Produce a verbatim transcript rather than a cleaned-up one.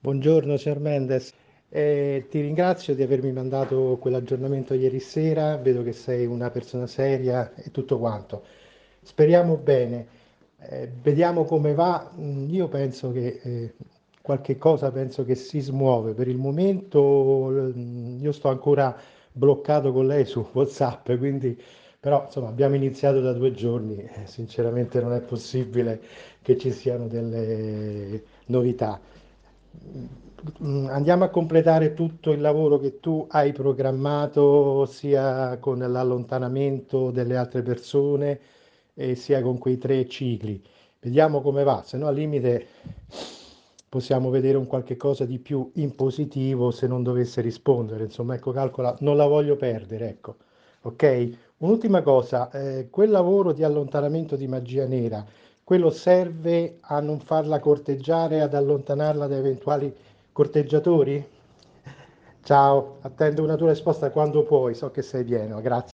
Buongiorno, signor Mendes. Eh, ti ringrazio di avermi mandato quell'aggiornamento ieri sera. Vedo che sei una persona seria e tutto quanto. Speriamo bene. Eh, vediamo come va. Mm, Io penso che eh, qualche cosa penso che si smuove. Per il momento mm, io sto ancora bloccato con lei su WhatsApp, quindi però insomma abbiamo iniziato da due giorni. eh, Sinceramente non è possibile che ci siano delle novità. Mm, Andiamo a completare tutto il lavoro che tu hai programmato, sia con l'allontanamento delle altre persone e sia con quei tre cicli. Vediamo come va, se no al limite possiamo vedere un qualche cosa di più in positivo se non dovesse rispondere. Insomma, ecco, calcola, non la voglio perdere, ecco. Ok? Un'ultima cosa, eh, quel lavoro di allontanamento di magia nera, quello serve a non farla corteggiare, ad allontanarla da eventuali corteggiatori? Ciao, attendo una tua risposta quando puoi, so che sei pieno, grazie.